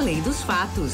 Além dos Fatos.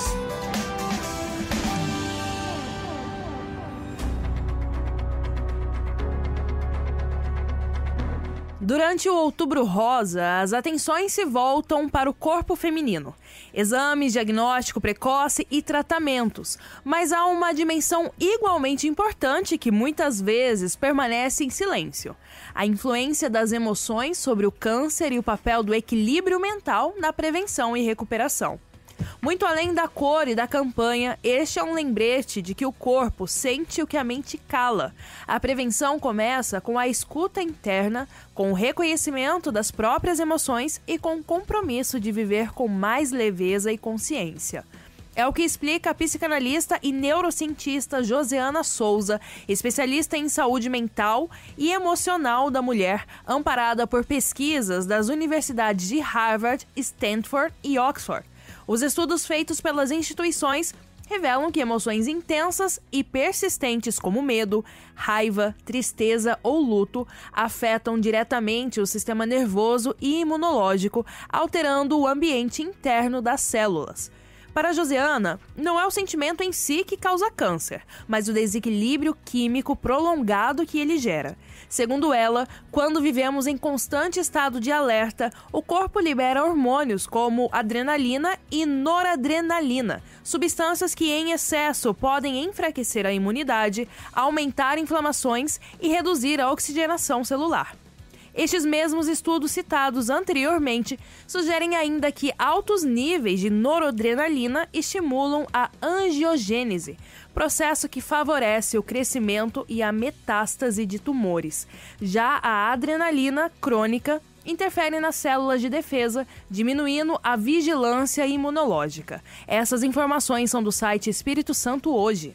Durante o Outubro Rosa, as atenções se voltam para o corpo feminino. Exames, diagnóstico precoce e tratamentos. Mas há uma dimensão igualmente importante que muitas vezes permanece em silêncio. A influência das emoções sobre o câncer e o papel do equilíbrio mental na prevenção e recuperação. Muito além da cor e da campanha, este é um lembrete de que o corpo sente o que a mente cala. A prevenção começa com a escuta interna, com o reconhecimento das próprias emoções e com o compromisso de viver com mais leveza e consciência. É o que explica a psicanalista e neurocientista Joseana Souza, especialista em saúde mental e emocional da mulher, amparada por pesquisas das universidades de Harvard, Stanford e Oxford. Os estudos feitos pelas instituições revelam que emoções intensas e persistentes como medo, raiva, tristeza ou luto afetam diretamente o sistema nervoso e imunológico, alterando o ambiente interno das células. Para Joseana, não é o sentimento em si que causa câncer, mas o desequilíbrio químico prolongado que ele gera. Segundo ela, quando vivemos em constante estado de alerta, o corpo libera hormônios como adrenalina e noradrenalina, substâncias que em excesso podem enfraquecer a imunidade, aumentar inflamações e reduzir a oxigenação celular. Estes mesmos estudos citados anteriormente sugerem ainda que altos níveis de noradrenalina estimulam a angiogênese, processo que favorece o crescimento e a metástase de tumores. Já a adrenalina crônica interfere nas células de defesa, diminuindo a vigilância imunológica. Essas informações são do site Espírito Santo Hoje.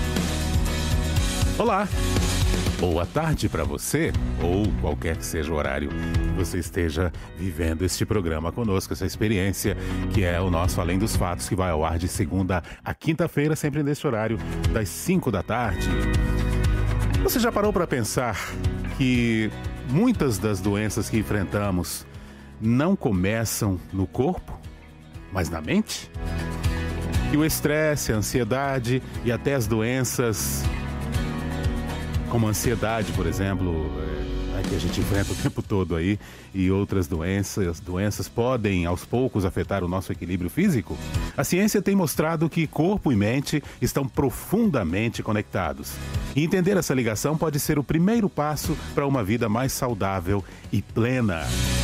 Olá! Boa tarde para você, ou qualquer que seja o horário que você esteja vivendo este programa conosco, essa experiência que é o nosso Além dos Fatos, que vai ao ar de segunda a quinta-feira, sempre neste horário das 5 da tarde. Você já parou para pensar que muitas das doenças que enfrentamos não começam no corpo, mas na mente? E o estresse, a ansiedade e até as doenças como a ansiedade, por exemplo, que a gente enfrenta o tempo todo aí, e outras doenças podem, aos poucos, afetar o nosso equilíbrio físico? A ciência tem mostrado que corpo e mente estão profundamente conectados. E entender essa ligação pode ser o primeiro passo para uma vida mais saudável e plena.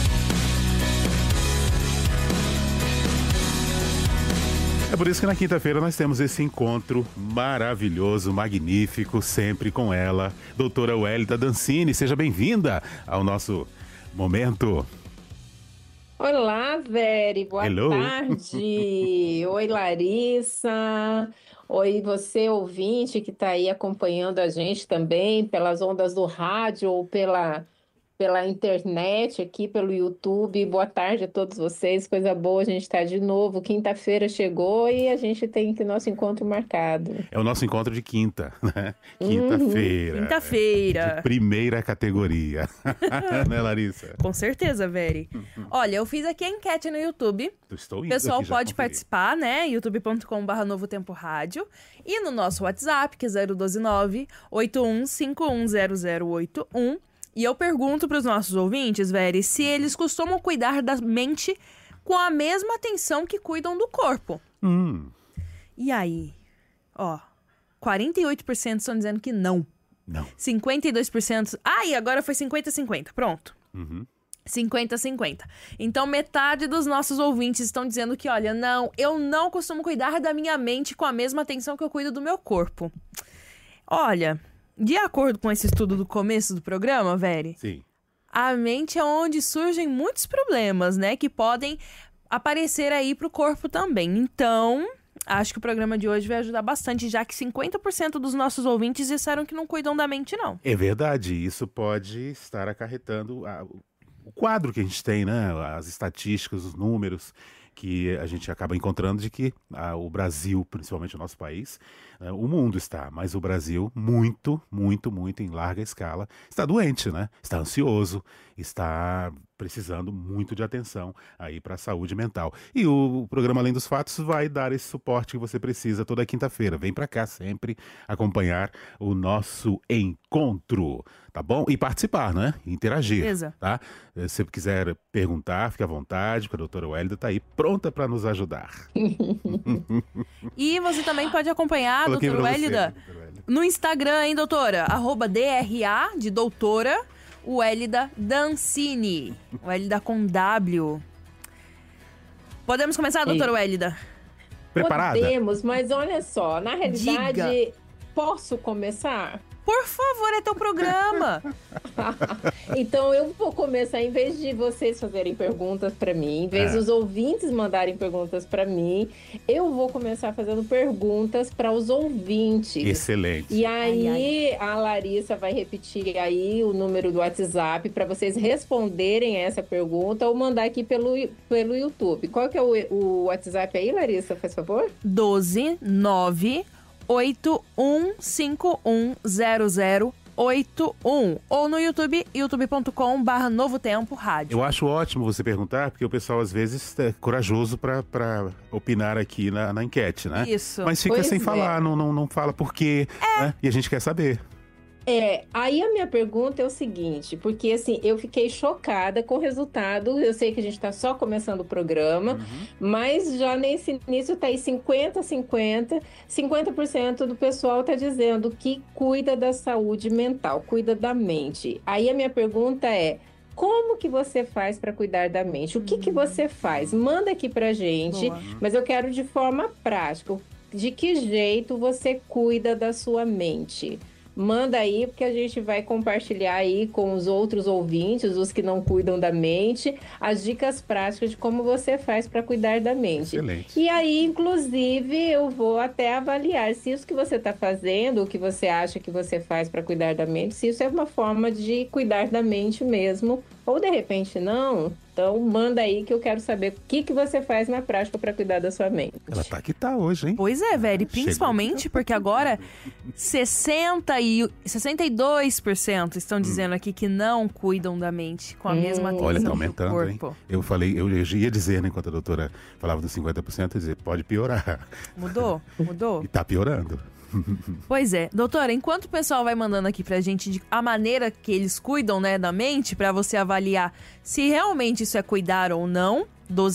É por isso que na quinta-feira nós temos esse encontro maravilhoso, magnífico, sempre com ela, doutora Wélita Dancini. Seja bem-vinda ao nosso momento. Olá, Veri, boa Hello. tarde. Oi, Larissa. Oi, você ouvinte que está aí acompanhando a gente também pelas ondas do rádio ou pela internet aqui, pelo YouTube. Boa tarde a todos vocês, coisa boa, a gente está de novo. Quinta-feira chegou e a gente tem que nosso encontro marcado. É o nosso encontro de quinta, né? Quinta-feira. Quinta-feira. De primeira categoria. Né, Larissa? Com certeza, Veri. Olha, eu fiz aqui a enquete no YouTube. Estou O indo pessoal aqui já pode conferir. participar, né? youtube.com/Novo Tempo Rádio. E no nosso WhatsApp, que é 012-981510081. E eu pergunto para os nossos ouvintes, Veri, se eles costumam cuidar da mente com a mesma atenção que cuidam do corpo. E aí? Ó, 48% estão dizendo que não. Não. 52%... e agora foi 50-50. Pronto. 50-50. Então, metade dos nossos ouvintes estão dizendo que, olha, não, eu não costumo cuidar da minha mente com a mesma atenção que eu cuido do meu corpo. Olha... De acordo com esse estudo do começo do programa, Veri, Sim. a mente é onde surgem muitos problemas, né? Que podem aparecer aí pro corpo também. Então, acho que o programa de hoje vai ajudar bastante, já que 50% dos nossos ouvintes disseram que não cuidam da mente, não. É verdade, isso pode estar acarretando o quadro que a gente tem, né? As estatísticas, os números que a gente acaba encontrando de que o Brasil, principalmente o nosso país, o mundo está, mas o Brasil muito, muito, muito em larga escala, está doente, né? Está ansioso, está precisando muito de atenção aí para a saúde mental. E o programa Além dos Fatos vai dar esse suporte que você precisa toda quinta-feira. Vem para cá sempre acompanhar o nosso encontro, tá bom? E participar, né? Interagir, Beleza. tá? Se você quiser perguntar, fique à vontade, que a doutora Wélida está aí pronta para nos ajudar. E você também pode acompanhar a Coloquei doutora pra você, Wélida doutora Wélida. no Instagram, hein, doutora? @DRA, de doutora, Wélida Dancini. Wélida com W. Podemos começar, doutora Wélida? Preparada? Podemos, mas olha só, na realidade, Diga. posso começar? Por favor, é teu programa. Então eu vou começar, em vez de vocês fazerem perguntas para mim, em vez dos ouvintes mandarem perguntas para mim, eu vou começar fazendo perguntas para os ouvintes. Excelente. E aí a Larissa vai repetir aí o número do WhatsApp para vocês responderem essa pergunta ou mandar aqui pelo YouTube. Qual que é o WhatsApp aí, Larissa, faz favor? 12 9 81510081 ou no YouTube, youtube.com/Novo Tempo Rádio. Eu acho ótimo você perguntar, porque o pessoal às vezes é corajoso para opinar aqui na enquete, né? Isso. Mas fica Pois sem é. falar, não fala por quê, né? E a gente quer saber. Aí a minha pergunta é o seguinte, porque assim, eu fiquei chocada com o resultado, eu sei que a gente está só começando o programa, mas já nesse início tá aí 50% do pessoal tá dizendo que cuida da saúde mental, cuida da mente. Aí a minha pergunta é, como que você faz para cuidar da mente? O que você faz? Manda aqui pra gente, Boa. mas eu quero de forma prática. De que jeito você cuida da sua mente? Manda aí, porque a gente vai compartilhar aí com os outros ouvintes, os que não cuidam da mente, as dicas práticas de como você faz para cuidar da mente. Excelente. E aí, inclusive, eu vou até avaliar se isso que você está fazendo, o que você acha que você faz para cuidar da mente, se isso é uma forma de cuidar da mente mesmo, ou de repente não. Então, manda aí que eu quero saber o que você faz na prática para cuidar da sua mente. Ela tá que tá hoje, hein? Pois é, velho, e Chegou. principalmente porque agora 62% estão dizendo aqui que não cuidam da mente com a mesma atenção Olha, tá do aumentando, hein? corpo. Eu ia dizer, né, enquanto a doutora falava dos 50%, ia dizer, pode piorar. Mudou? E tá piorando. Pois é. Doutora, enquanto o pessoal vai mandando aqui pra gente a maneira que eles cuidam, né, da mente, pra você avaliar se realmente isso é cuidar ou não,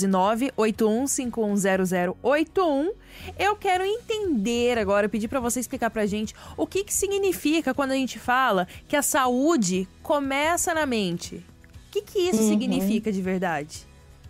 12981510081. Eu quero entender agora, pedir pra você explicar pra gente o que significa quando a gente fala que a saúde começa na mente. O que isso significa de verdade?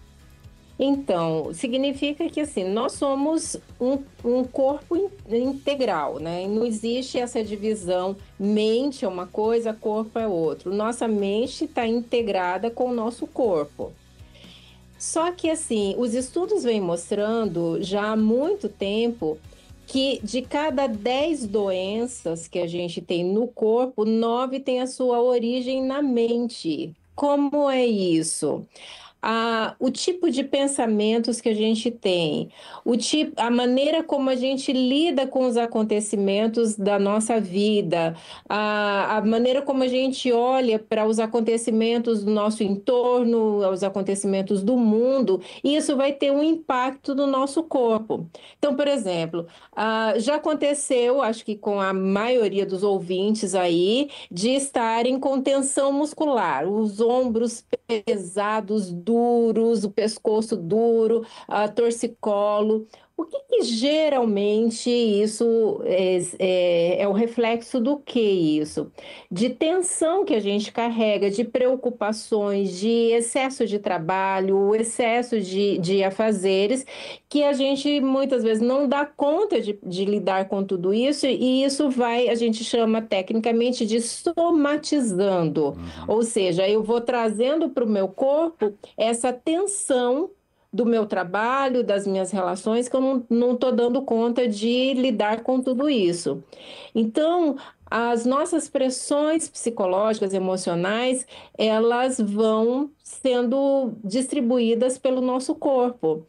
Então, significa que assim, nós somos um corpo integral, né? Não existe essa divisão, mente é uma coisa, corpo é outro. Nossa mente está integrada com o nosso corpo. Só que assim, os estudos vêm mostrando já há muito tempo que de cada 10 doenças que a gente tem no corpo, 9 têm a sua origem na mente. Como é isso? O tipo de pensamentos que a gente tem, a maneira como a gente lida com os acontecimentos da nossa vida, a maneira como a gente olha para os acontecimentos do nosso entorno, os acontecimentos do mundo, isso vai ter um impacto no nosso corpo. Então, por exemplo, já aconteceu, acho que com a maioria dos ouvintes aí, de estarem com tensão muscular, os ombros pesados, duros, o pescoço duro, torcicolo. O que geralmente isso é o reflexo do que isso? De tensão que a gente carrega, de preocupações, de excesso de trabalho, excesso de afazeres, que a gente muitas vezes não dá conta de lidar com tudo isso, e isso a gente chama tecnicamente de somatizando. Ou seja, eu vou trazendo para o meu corpo essa tensão do meu trabalho, das minhas relações, que eu não estou dando conta de lidar com tudo isso. Então, as nossas pressões psicológicas, emocionais, elas vão sendo distribuídas pelo nosso corpo.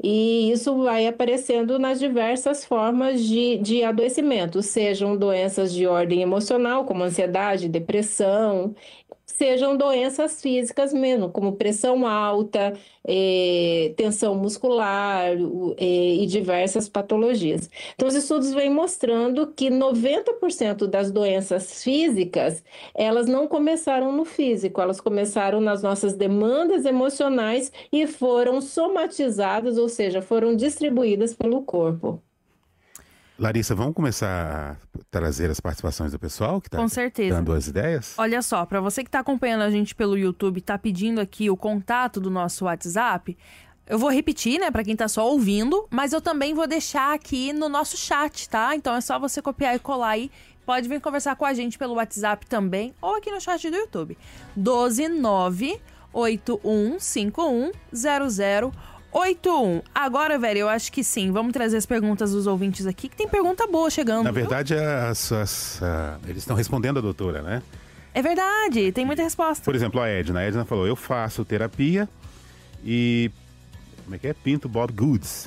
E isso vai aparecendo nas diversas formas de adoecimento, sejam doenças de ordem emocional, como ansiedade, depressão, sejam doenças físicas mesmo, como pressão alta, tensão muscular, e diversas patologias. Então, os estudos vêm mostrando que 90% das doenças físicas, elas não começaram no físico, elas começaram nas nossas demandas emocionais e foram somatizadas, ou seja, foram distribuídas pelo corpo. Larissa, vamos começar a trazer as participações do pessoal que está Com certeza. dando as ideias? Olha só, para você que está acompanhando a gente pelo YouTube, está pedindo aqui o contato do nosso WhatsApp, eu vou repetir, né, para quem tá só ouvindo, mas eu também vou deixar aqui no nosso chat, tá? Então é só você copiar e colar aí. Pode vir conversar com a gente pelo WhatsApp também, ou aqui no chat do YouTube. 12981510081. Agora, velho, eu acho que sim. Vamos trazer as perguntas dos ouvintes aqui, que tem pergunta boa chegando. Na verdade, eles estão respondendo a doutora, né? É verdade, tem muita resposta. Por exemplo, a Edna. A Edna falou, eu faço terapia e... Como é que é? Pinto Bob Goods.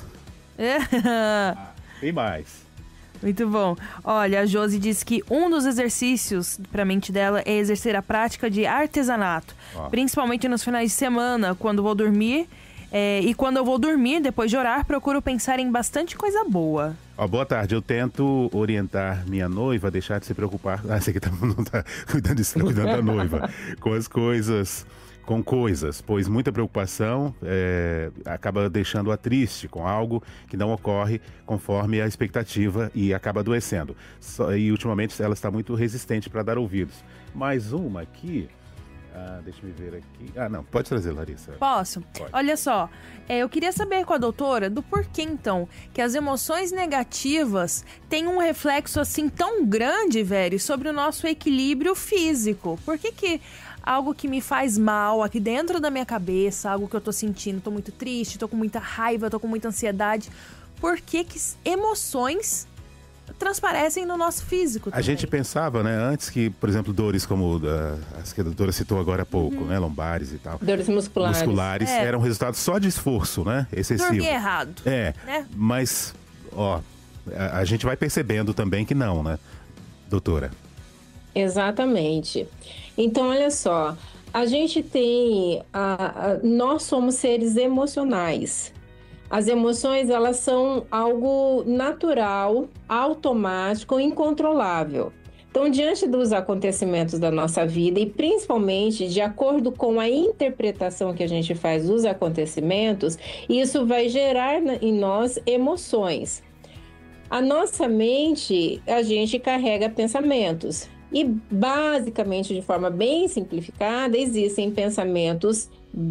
Tem mais. Muito bom. Olha, a Josi disse que um dos exercícios para a mente dela é exercer a prática de artesanato. Principalmente nos finais de semana, quando vou dormir... e quando eu vou dormir, depois de orar, procuro pensar em bastante coisa boa. Boa tarde, eu tento orientar minha noiva a deixar de se preocupar. Você que não tá cuidando disso, tá cuidando da noiva. Com coisas, pois muita preocupação acaba deixando-a triste com algo que não ocorre conforme a expectativa e acaba adoecendo. E ultimamente ela está muito resistente para dar ouvidos. Mais uma aqui... deixa eu ver aqui. Não, pode trazer, Larissa. Posso? Pode. Olha só, eu queria saber com a doutora do porquê, então, que as emoções negativas têm um reflexo assim tão grande, velho, sobre o nosso equilíbrio físico. Por que algo que me faz mal aqui dentro da minha cabeça, algo que eu tô sentindo, tô muito triste, tô com muita raiva, tô com muita ansiedade, por que emoções transparecem no nosso físico também? A gente pensava, né, antes que, por exemplo, dores como as que a doutora citou agora há pouco, né, lombares e tal. Dores musculares. Eram resultado só de esforço, né, excessivo. Dormir errado. Né? Mas, a gente vai percebendo também que não, né, doutora? Exatamente. Então, olha só, a gente tem... nós somos seres emocionais. As emoções, elas são algo natural, automático, incontrolável. Então, diante dos acontecimentos da nossa vida e principalmente de acordo com a interpretação que a gente faz dos acontecimentos, isso vai gerar em nós emoções. A nossa mente, a gente carrega pensamentos. E, basicamente, de forma bem simplificada, existem pensamentos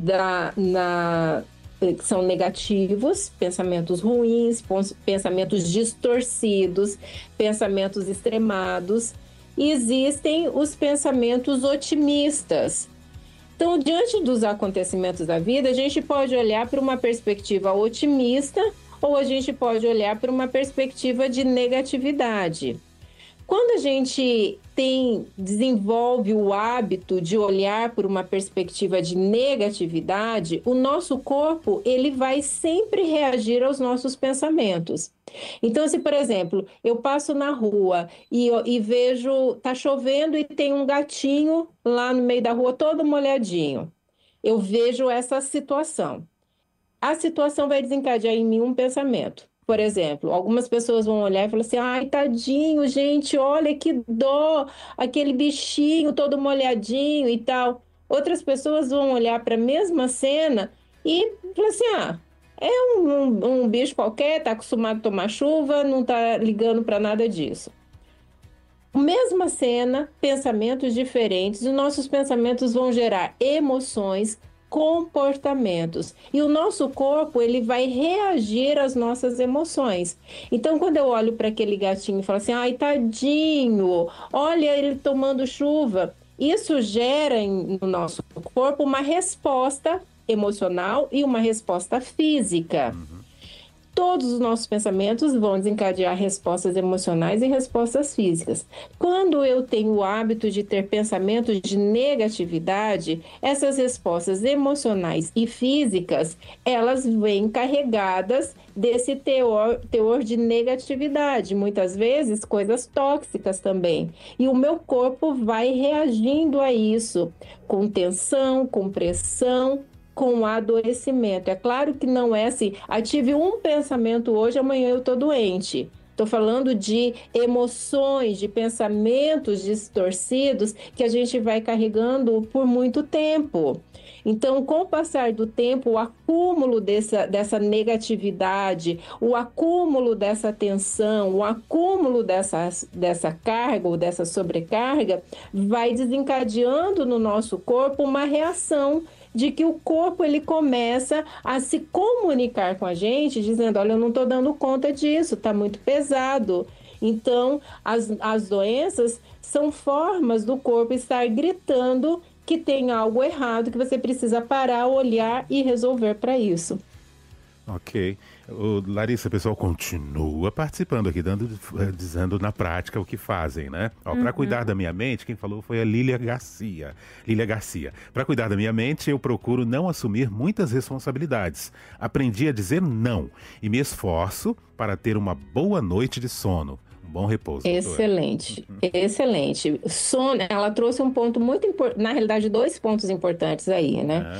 que são negativos, pensamentos ruins, pensamentos distorcidos, pensamentos extremados. E existem os pensamentos otimistas. Então, diante dos acontecimentos da vida, a gente pode olhar para uma perspectiva otimista ou a gente pode olhar para uma perspectiva de negatividade. Quando a gente desenvolve o hábito de olhar por uma perspectiva de negatividade, o nosso corpo ele vai sempre reagir aos nossos pensamentos. Então, se, por exemplo, eu passo na rua e vejo, tá chovendo e tem um gatinho lá no meio da rua todo molhadinho, eu vejo essa situação. A situação vai desencadear em mim um pensamento. Por exemplo, algumas pessoas vão olhar e falar assim, ai, tadinho, gente, olha que dó, aquele bichinho todo molhadinho e tal. Outras pessoas vão olhar para a mesma cena e falar assim, é um bicho qualquer, está acostumado a tomar chuva, não está ligando para nada disso. Mesma cena, pensamentos diferentes, os nossos pensamentos vão gerar emoções, comportamentos. E o nosso corpo, ele vai reagir às nossas emoções. Então, quando eu olho para aquele gatinho e falo assim, ai, tadinho, olha ele tomando chuva, isso gera no nosso corpo uma resposta emocional e uma resposta física. todos os nossos pensamentos vão desencadear respostas emocionais e respostas físicas. Quando eu tenho o hábito de ter pensamentos de negatividade, essas respostas emocionais e físicas, elas vêm carregadas desse teor de negatividade, muitas vezes coisas tóxicas também. E o meu corpo vai reagindo a isso, com tensão, com pressão, com adoecimento. É claro que não é assim, tive um pensamento hoje, amanhã eu estou doente. Estou falando de emoções, de pensamentos distorcidos que a gente vai carregando por muito tempo. Então, com o passar do tempo, o acúmulo dessa negatividade, o acúmulo dessa tensão, o acúmulo dessa carga ou dessa sobrecarga vai desencadeando no nosso corpo uma reação de que o corpo ele começa a se comunicar com a gente, dizendo, olha, eu não estou dando conta disso, está muito pesado. Então, as doenças são formas do corpo estar gritando que tem algo errado, que você precisa parar, olhar e resolver para isso. Ok. Larissa, o pessoal continua participando aqui, dizendo na prática o que fazem, né? Para cuidar da minha mente, quem falou foi a Lília Garcia. Para cuidar da minha mente, eu procuro não assumir muitas responsabilidades. Aprendi a dizer não e me esforço para ter uma boa noite de sono. Um bom repouso. Excelente, excelente. Sono, ela trouxe um ponto muito importante, na realidade, 2 pontos importantes aí, né?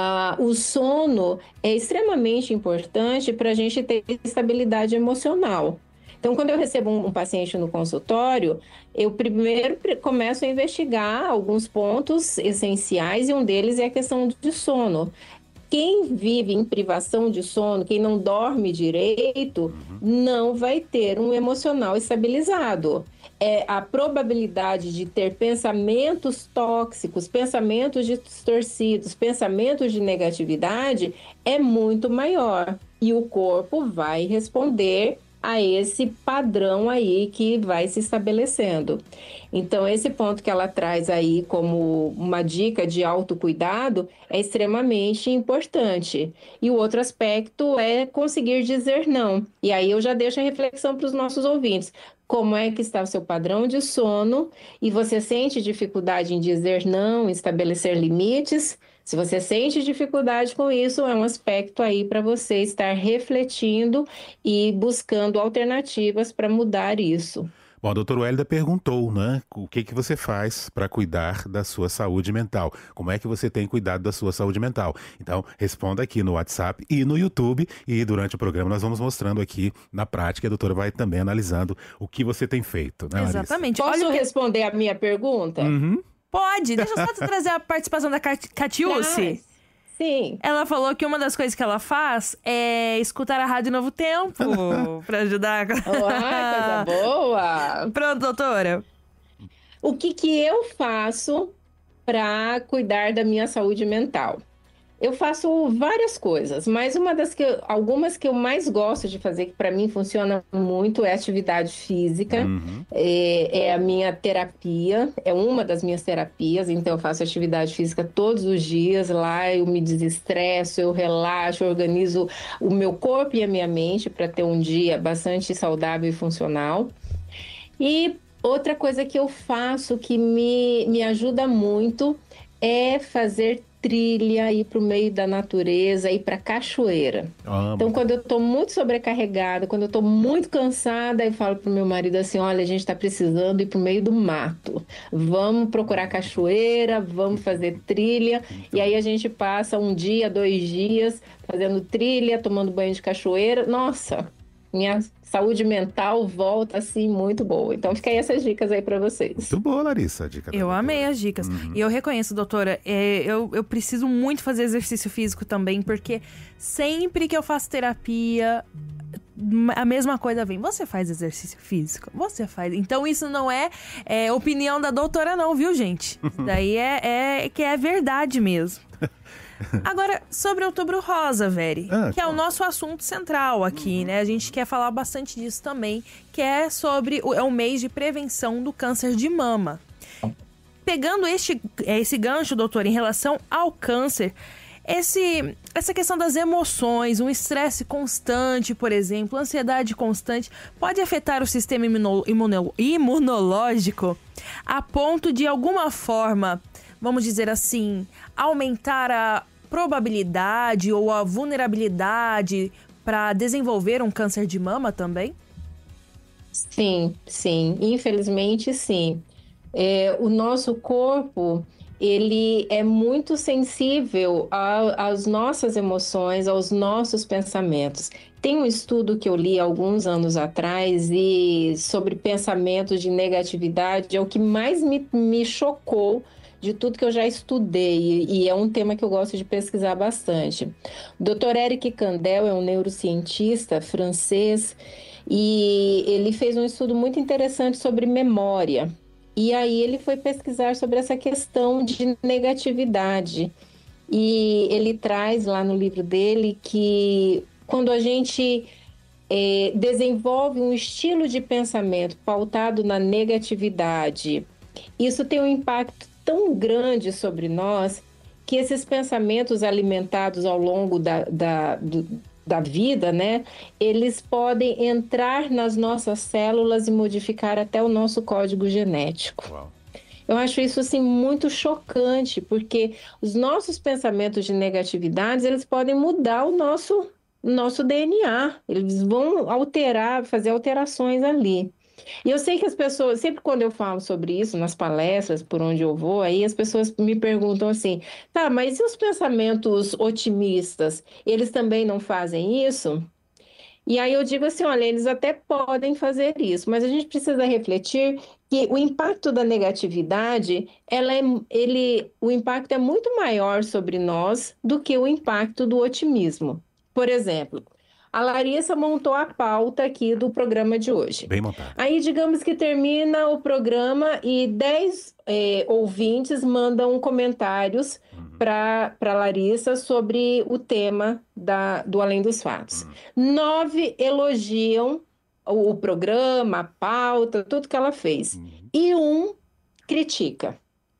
O sono é extremamente importante para a gente ter estabilidade emocional. Então, quando eu recebo um paciente no consultório, eu primeiro começo a investigar alguns pontos essenciais e um deles é a questão de sono. Quem vive em privação de sono, quem não dorme direito, não vai ter um emocional estabilizado. A probabilidade de ter pensamentos tóxicos, pensamentos distorcidos, pensamentos de negatividade é muito maior. E o corpo vai responder a esse padrão aí que vai se estabelecendo. Então, esse ponto que ela traz aí como uma dica de autocuidado é extremamente importante. E o outro aspecto é conseguir dizer não. E aí eu já deixo a reflexão para os nossos ouvintes. Como é que está o seu padrão de sono e você sente dificuldade em dizer não, em estabelecer limites? Se você sente dificuldade com isso, é um aspecto aí para você estar refletindo e buscando alternativas para mudar isso. Bom, a doutora Wélida perguntou, né? O que você faz para cuidar da sua saúde mental? Como é que você tem cuidado da sua saúde mental? Então, responda aqui no WhatsApp e no YouTube. E durante o programa nós vamos mostrando aqui na prática. A doutora vai também analisando o que você tem feito, né, Larissa? Exatamente. Posso responder a minha pergunta? Pode. Deixa eu só trazer a participação da Catiúce. Sim. Ela falou que uma das coisas que ela faz é escutar a Rádio Novo Tempo pra ajudar. Uai, coisa boa! Pronto, doutora. O que eu faço para cuidar da minha saúde mental? Eu faço várias coisas, mas algumas que eu mais gosto de fazer, que para mim funciona muito, é atividade física. É a minha terapia, é uma das minhas terapias, então eu faço atividade física todos os dias. Lá eu me desestresso, eu relaxo, eu organizo o meu corpo e a minha mente para ter um dia bastante saudável e funcional. E outra coisa que eu faço que me ajuda muito é fazer trilha, ir para o meio da natureza, ir para cachoeira. Então, quando eu estou muito sobrecarregada, quando eu estou muito cansada, eu falo para o meu marido assim, olha, a gente está precisando ir para o meio do mato. Vamos procurar cachoeira, vamos fazer trilha. E aí a gente passa 1 dia, 2 dias fazendo trilha, tomando banho de cachoeira. Nossa, minha saúde mental volta assim muito boa. Então fica aí essas dicas aí para vocês. Muito boa, Larissa, a dica. Eu amei as dicas. E eu reconheço, doutora, eu preciso muito fazer exercício físico também, porque sempre que eu faço terapia, a mesma coisa vem. Você faz exercício físico? Você faz. Então isso não é opinião da doutora não, viu, gente? Isso daí que é verdade mesmo. Agora, sobre Outubro Rosa, Veri, que é o nosso assunto central aqui, né? A gente quer falar bastante disso também, que é sobre o mês de prevenção do câncer de mama. Pegando esse gancho, doutor, em relação ao câncer, Essa questão das emoções, um estresse constante, por exemplo, ansiedade constante, pode afetar o sistema imunológico a ponto de alguma forma, vamos dizer assim, aumentar a probabilidade ou a vulnerabilidade para desenvolver um câncer de mama também? Sim, sim, infelizmente sim. O nosso corpo, ele é muito sensível às nossas emoções, aos nossos pensamentos. Tem um estudo que eu li alguns anos atrás e sobre pensamentos de negatividade, é o que mais me chocou de tudo que eu já estudei, e é um tema que eu gosto de pesquisar bastante. O Dr. Eric Kandel é um neurocientista francês e ele fez um estudo muito interessante sobre memória. E aí ele foi pesquisar sobre essa questão de negatividade. E ele traz lá no livro dele que quando a gente desenvolve um estilo de pensamento pautado na negatividade, isso tem um impacto tão grande sobre nós que esses pensamentos alimentados ao longo da vida, né? Eles podem entrar nas nossas células e modificar até o nosso código genético. Uau. Eu acho isso, assim, muito chocante, porque os nossos pensamentos de negatividades, eles podem mudar o nosso DNA. Eles vão alterar, fazer alterações ali. E eu sei que as pessoas, sempre quando eu falo sobre isso, nas palestras, por onde eu vou, aí as pessoas me perguntam assim, tá, mas e os pensamentos otimistas? Eles também não fazem isso? E aí eu digo assim, olha, eles até podem fazer isso, mas a gente precisa refletir que o impacto da negatividade, o impacto é muito maior sobre nós do que o impacto do otimismo. Por exemplo, a Larissa montou a pauta aqui do programa de hoje. Bem montado. Aí, digamos que termina o programa e 10 ouvintes mandam comentários para Larissa sobre o tema do Além dos Fatos. 9 elogiam o programa, a pauta, tudo que ela fez. E um critica.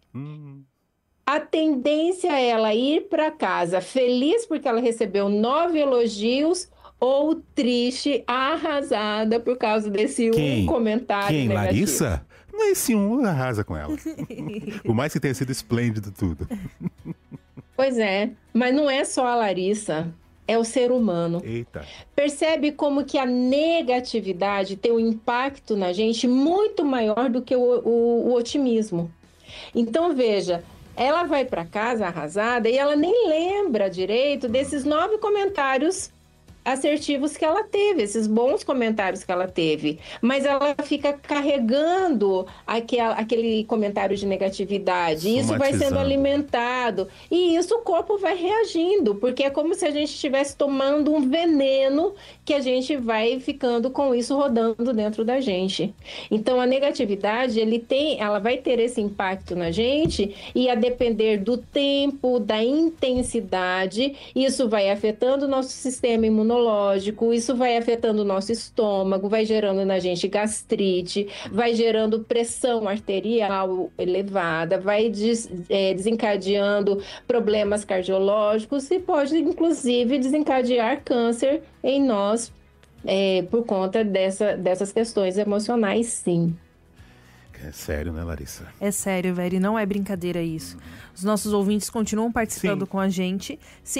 A tendência é ela ir para casa feliz porque ela recebeu 9 elogios ou triste, arrasada por causa desse um comentário negativo. Larissa? Esse um arrasa com ela. Por mais que tenha sido esplêndido tudo. Pois é, mas não é só a Larissa, é o ser humano. Eita. Percebe como que a negatividade tem um impacto na gente muito maior do que o otimismo. Então, veja, ela vai para casa arrasada e ela nem lembra direito desses 9 comentários assertivos que ela teve, esses bons comentários que ela teve, mas ela fica carregando aquele comentário de negatividade, e isso vai sendo alimentado, e isso o corpo vai reagindo, porque é como se a gente estivesse tomando um veneno que a gente vai ficando com isso rodando dentro da gente. Então a negatividade, ela vai ter esse impacto na gente, e a depender do tempo, da intensidade, isso vai afetando o nosso sistema imunológico, isso vai afetando o nosso estômago, vai gerando na gente gastrite, vai gerando pressão arterial elevada, vai desencadeando problemas cardiológicos e pode, inclusive, desencadear câncer em nós por conta dessas questões emocionais, sim. É sério, né, Larissa? É sério, velho, não é brincadeira isso. Os nossos ouvintes continuam participando com a gente.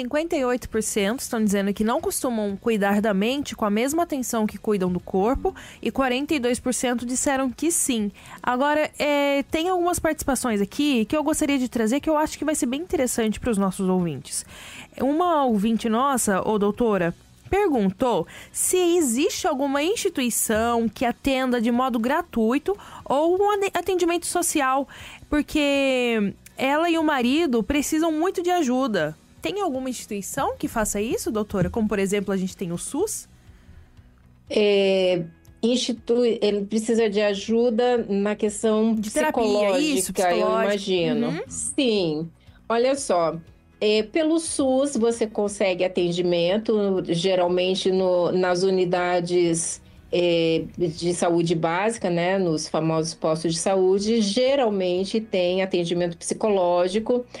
58% estão dizendo que não costumam cuidar da mente com a mesma atenção que cuidam do corpo, e 42% disseram que sim. Agora, tem algumas participações aqui que eu gostaria de trazer, que eu acho que vai ser bem interessante para os nossos ouvintes. Uma ouvinte nossa, doutora, perguntou se existe alguma instituição que atenda de modo gratuito ou um atendimento social, porque ela e o marido precisam muito de ajuda. Tem alguma instituição que faça isso, doutora? Como, por exemplo, a gente tem o SUS? Ele precisa de ajuda na questão de psicológica, terapia, isso, eu imagino. Sim, olha só. Pelo SUS, você consegue atendimento, geralmente nas unidades de saúde básica, né? Nos famosos postos de saúde, geralmente tem atendimento psicológico.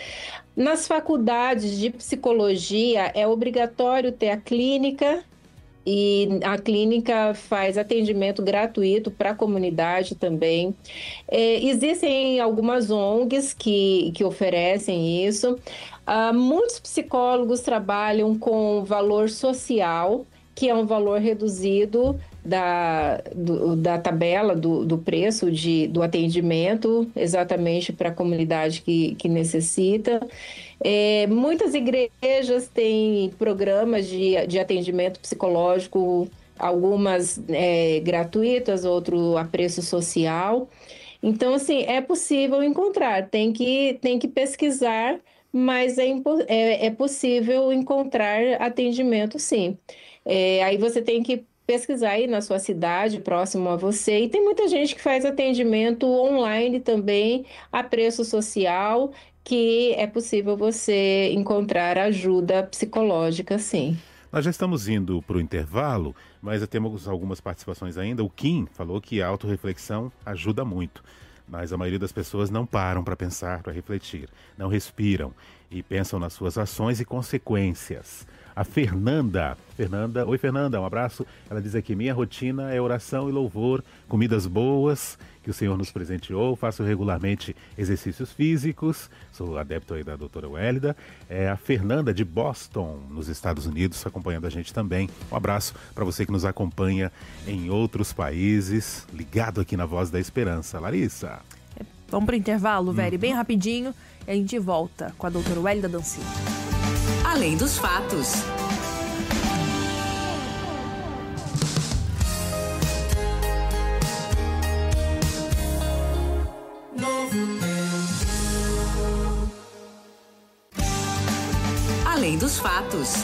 Nas faculdades de psicologia é obrigatório ter a clínica, e a clínica faz atendimento gratuito para a comunidade também. Existem algumas ONGs que oferecem isso. Muitos psicólogos trabalham com valor social, que é um valor reduzido da tabela do preço do atendimento, exatamente para a comunidade que necessita. Muitas igrejas têm programas de atendimento psicológico, algumas gratuitas, outro a preço social. Então, assim, é possível encontrar, tem que pesquisar, mas é possível encontrar atendimento, sim. Aí você tem que pesquisar aí na sua cidade, próximo a você. E tem muita gente que faz atendimento online também, a preço social, que é possível você encontrar ajuda psicológica, sim. Nós já estamos indo para o intervalo, mas temos algumas participações ainda. O Kim falou que a autorreflexão ajuda muito, mas a maioria das pessoas não param para pensar, para refletir, não respiram e pensam nas suas ações e consequências. A Fernanda, oi Fernanda, um abraço. Ela diz aqui: minha rotina é oração e louvor, comidas boas que o Senhor nos presenteou, faço regularmente exercícios físicos, sou adepto aí da doutora Wélida. A Fernanda de Boston, nos Estados Unidos, acompanhando a gente também. Um abraço para você que nos acompanha em outros países, ligado aqui na Voz da Esperança. Larissa. Vamos para o intervalo, velho, bem rapidinho, e a gente volta com a doutora Wélida Dancini. Além dos fatos. Além dos fatos.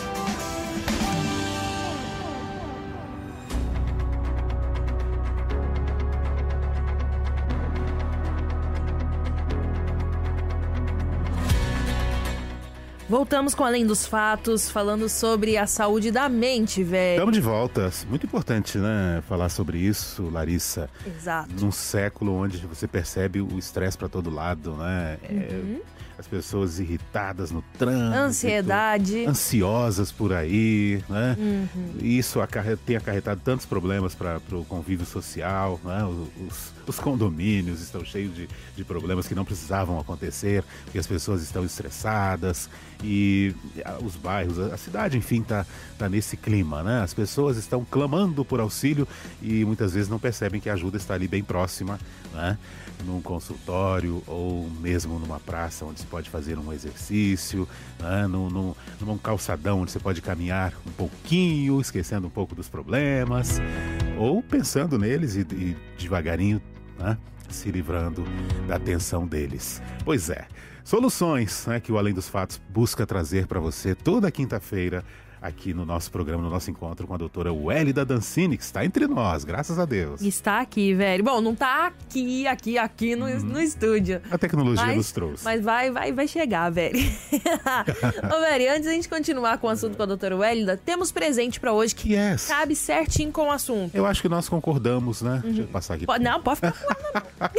Voltamos com Além dos Fatos, falando sobre a saúde da mente, velho. Estamos de volta. Muito importante, né? Falar sobre isso, Larissa. Exato. Num século onde você percebe o estresse para todo lado, né? As pessoas irritadas no trânsito. Ansiedade. Ansiosas por aí, né? Isso tem acarretado tantos problemas para o convívio social, né? Os condomínios estão cheios de problemas que não precisavam acontecer, porque as pessoas estão estressadas e os bairros, a cidade, enfim, tá nesse clima, né? As pessoas estão clamando por auxílio e muitas vezes não percebem que a ajuda está ali bem próxima, né? Num consultório ou mesmo numa praça onde se pode fazer um exercício, né? Num calçadão onde você pode caminhar um pouquinho, esquecendo um pouco dos problemas, ou pensando neles e devagarinho, né? Se livrando da tensão deles. Pois é, soluções, né, que o Além dos Fatos busca trazer para você toda quinta-feira aqui no nosso programa, no nosso encontro com a doutora Wélida Dancini, que está entre nós, graças a Deus. Está aqui, velho. Bom, não tá aqui no estúdio. A tecnologia nos trouxe. Mas vai chegar, velho. Ô, velho, antes da gente continuar com o assunto com a doutora Wélida, temos presente pra hoje que cabe certinho com o assunto. Eu acho que nós concordamos, né? Deixa eu passar aqui. Não, pode ficar.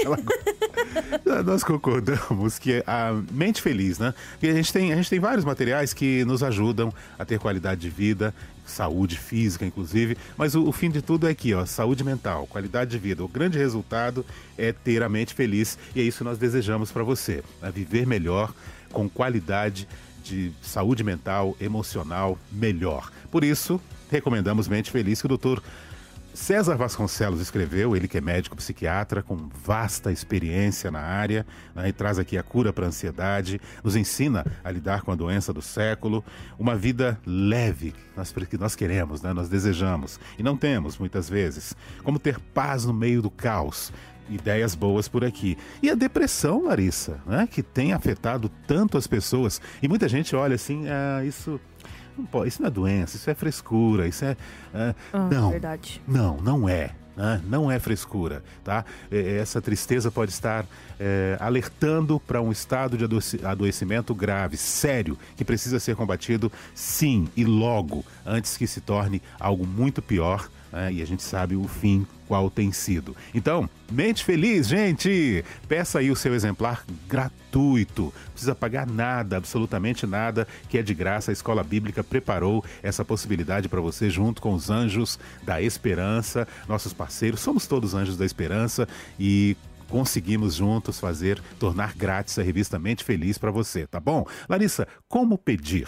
Nós concordamos que a mente feliz, né? E a gente tem vários materiais que nos ajudam a ter qualidade de vida, saúde física, inclusive, mas o fim de tudo é aqui, ó, saúde mental, qualidade de vida. O grande resultado é ter a mente feliz e é isso que nós desejamos para você, né? Viver melhor, com qualidade de saúde mental, emocional melhor. Por isso, recomendamos Mente Feliz, que o doutor César Vasconcelos escreveu, ele que é médico psiquiatra com vasta experiência na área, né, e traz aqui a cura para a ansiedade, nos ensina a lidar com a doença do século, uma vida leve, que nós queremos, né, nós desejamos e não temos muitas vezes, como ter paz no meio do caos. Ideias boas por aqui. E a depressão, Larissa, né, que tem afetado tanto as pessoas, e muita gente olha assim, isso não é doença, isso é frescura, isso é... não, verdade. Não é. Não é frescura, tá? Essa tristeza pode estar alertando para um estado de adoecimento grave, sério, que precisa ser combatido, sim, e logo, antes que se torne algo muito pior, né? E a gente sabe o fim qual tem sido. Então, mente feliz, gente! Peça aí o seu exemplar gratuito. Não precisa pagar nada, absolutamente nada, que é de graça. A Escola Bíblica preparou essa possibilidade para você junto com os Anjos da Esperança, nossos parceiros. Somos todos Anjos da Esperança e conseguimos juntos tornar grátis a revista Mente Feliz para você, tá bom? Larissa, como pedir?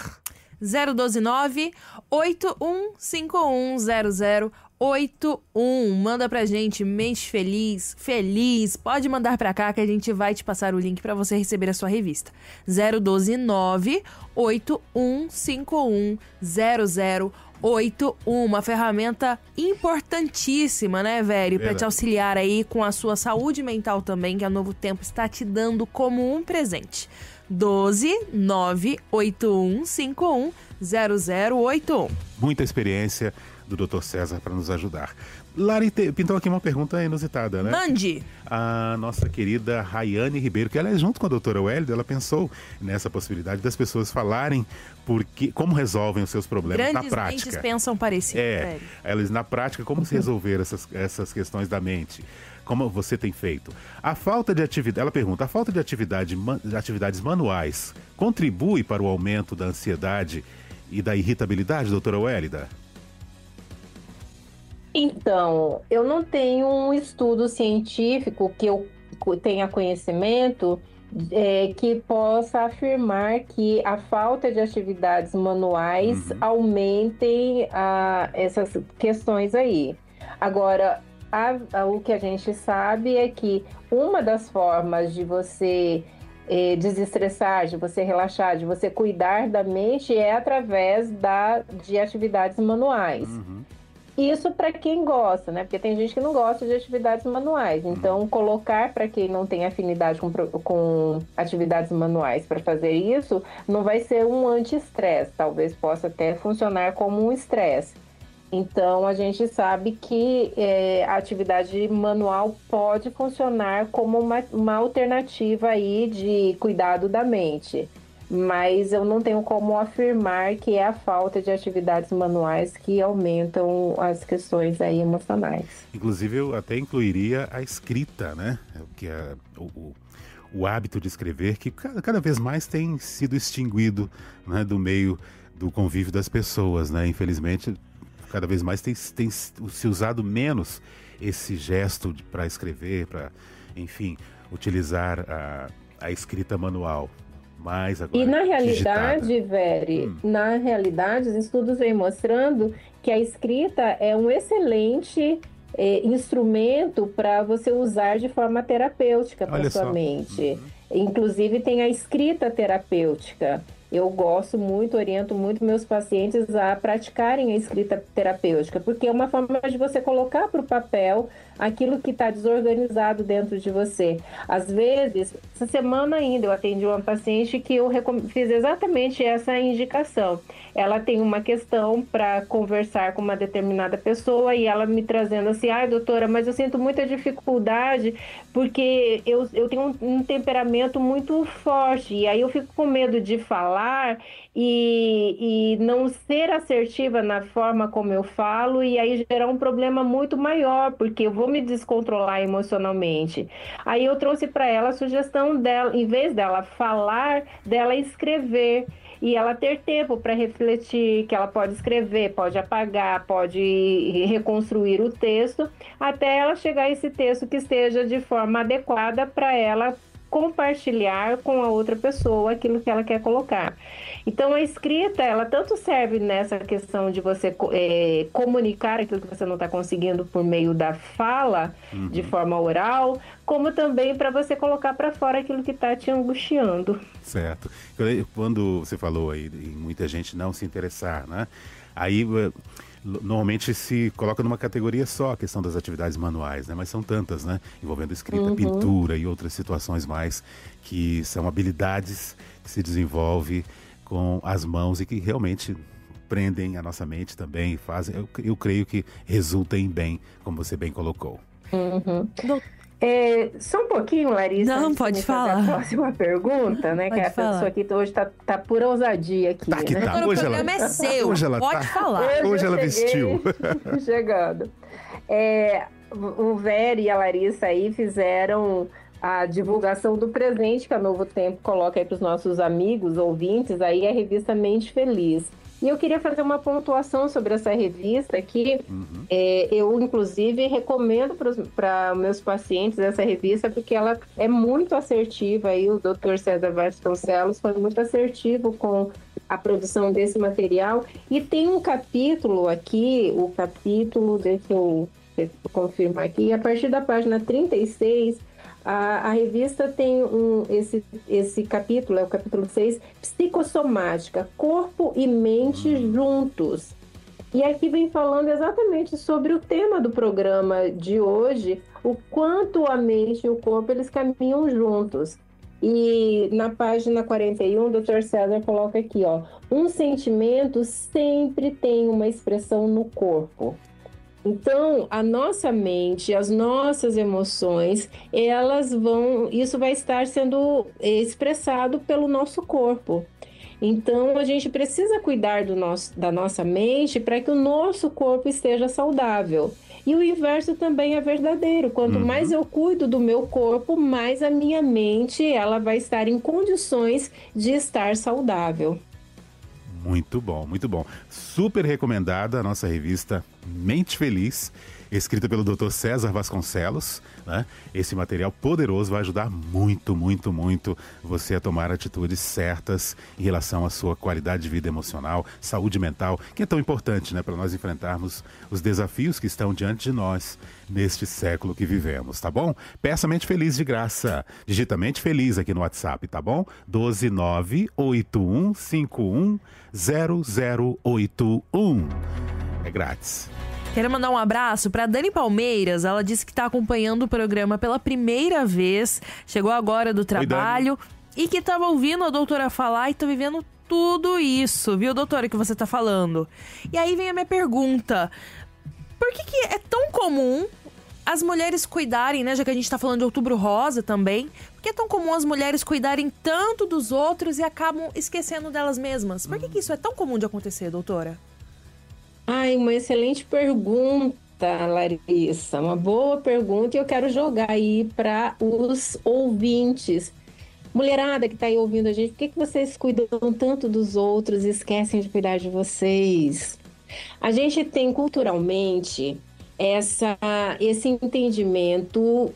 012-981510081. Manda pra gente, Mente Feliz, feliz. Pode mandar pra cá que a gente vai te passar o link pra você receber a sua revista. 012-981510081. Uma ferramenta importantíssima, né, velho? Pra te auxiliar aí com a sua saúde mental também, que a Novo Tempo está te dando como um presente. 12-981510081. Muita experiência do Dr. César para nos ajudar. Lari pintou aqui uma pergunta inusitada, né? Mande! A nossa querida Rayane Ribeiro, que ela é junto com a doutora Wélida, ela pensou nessa possibilidade das pessoas falarem como resolvem os seus problemas na prática. Grandes mentes pensam parecido. Elas na prática, como se resolver essas questões da mente? Como você tem feito? A falta de atividade, ela pergunta, a falta de atividades manuais contribui para o aumento da ansiedade e da irritabilidade, doutora Wélida? Então, eu não tenho um estudo científico que eu tenha conhecimento que possa afirmar que a falta de atividades manuais aumentem essas questões aí. Agora, o que a gente sabe é que uma das formas de você desestressar, de você relaxar, de você cuidar da mente é através de atividades manuais. Isso para quem gosta, né? Porque tem gente que não gosta de atividades manuais. Então, colocar para quem não tem afinidade com atividades manuais para fazer isso, não vai ser um anti-estresse. Talvez possa até funcionar como um estresse. Então, a gente sabe que a atividade manual pode funcionar como uma alternativa aí de cuidado da mente. Mas eu não tenho como afirmar que é a falta de atividades manuais que aumentam as questões aí emocionais. Inclusive, eu até incluiria a escrita, né? Que é o hábito de escrever, que cada vez mais tem sido extinguido, né, do meio do convívio das pessoas, né? Infelizmente, cada vez mais tem se usado menos esse gesto para escrever, para, enfim, utilizar a escrita manual. E na realidade, Veri, na realidade, os estudos vêm mostrando que a escrita é um excelente instrumento para você usar de forma terapêutica para sua mente. Inclusive tem a escrita terapêutica. Eu gosto muito, oriento muito meus pacientes a praticarem a escrita terapêutica, porque é uma forma de você colocar para o papel aquilo que está desorganizado dentro de você. Às vezes, essa semana ainda eu atendi uma paciente que eu fiz exatamente essa indicação. Ela tem uma questão para conversar com uma determinada pessoa e ela me trazendo assim, doutora, mas eu sinto muita dificuldade porque eu tenho um temperamento muito forte e aí eu fico com medo de falar e não ser assertiva na forma como eu falo e aí gerar um problema muito maior, porque eu vou me descontrolar emocionalmente. Aí eu trouxe para ela a sugestão dela, em vez dela falar, dela escrever. E ela ter tempo para refletir, que ela pode escrever, pode apagar, pode reconstruir o texto, até ela chegar a esse texto que esteja de forma adequada para ela compartilhar com a outra pessoa aquilo que ela quer colocar. Então, a escrita, ela tanto serve nessa questão de você comunicar aquilo que você não está conseguindo por meio da fala, de forma oral, como também para você colocar para fora aquilo que está te angustiando. Certo. Quando você falou aí em muita gente não se interessar, né? Aí normalmente se coloca numa categoria só a questão das atividades manuais, né? Mas são tantas, né? Envolvendo escrita, pintura e outras situações mais, que são habilidades que se desenvolve com as mãos e que realmente prendem a nossa mente também e fazem, eu creio que resultem bem, como você bem colocou. Só um pouquinho, Larissa. Não, pode falar. A próxima pergunta, né? Pode que a falar. pessoa aqui hoje tá pura ousadia aqui, Tá que né? tá. Agora o Hoje programa é seu, hoje ela pode tá. falar. Hoje eu ela vestiu. Chegando. O Vera e a Larissa aí fizeram a divulgação do presente que a Novo Tempo coloca aí para os nossos amigos, ouvintes, aí a revista Mente Feliz. E eu queria fazer uma pontuação sobre essa revista aqui. Eu, inclusive, recomendo para meus pacientes essa revista, porque ela é muito assertiva. Aí o Dr. César Vasconcelos foi muito assertivo com a produção desse material. E tem um capítulo aqui, deixa eu confirmar aqui, a partir da página 36, a revista tem esse capítulo, é o capítulo 6, Psicossomática, Corpo e Mente Juntos. E aqui vem falando exatamente sobre o tema do programa de hoje, o quanto a mente e o corpo eles caminham juntos. E na página 41, o Dr. César coloca aqui, um sentimento sempre tem uma expressão no corpo. Então, a nossa mente, as nossas emoções, isso vai estar sendo expressado pelo nosso corpo. Então, a gente precisa cuidar da nossa mente para que o nosso corpo esteja saudável. E o inverso também é verdadeiro. Quanto mais eu cuido do meu corpo, mais a minha mente ela vai estar em condições de estar saudável. Muito bom, muito bom. Super recomendada a nossa revista Mente Feliz, escrita pelo Dr. César Vasconcelos, né? Esse material poderoso vai ajudar muito, muito, muito você a tomar atitudes certas em relação à sua qualidade de vida emocional, saúde mental, que é tão importante, né, para nós enfrentarmos os desafios que estão diante de nós neste século que vivemos, tá bom? Peça Mente Feliz de graça. Digita Mente Feliz aqui no WhatsApp, tá bom? 12981510081. É grátis. Quero mandar um abraço para Dani Palmeiras. Ela disse que está acompanhando o programa pela primeira vez. Chegou agora do trabalho e que estava ouvindo a doutora falar e está vivendo tudo isso, viu, doutora, que você está falando. E aí vem a minha pergunta. Por que é tão comum as mulheres cuidarem, né? Já que a gente está falando de Outubro Rosa também. Por que é tão comum as mulheres cuidarem tanto dos outros e acabam esquecendo delas mesmas? Por que isso é tão comum de acontecer, doutora? Uma excelente pergunta, Larissa. Uma boa pergunta e eu quero jogar aí para os ouvintes. Mulherada que está aí ouvindo a gente, por que vocês cuidam tanto dos outros e esquecem de cuidar de vocês? A gente tem culturalmente esse entendimento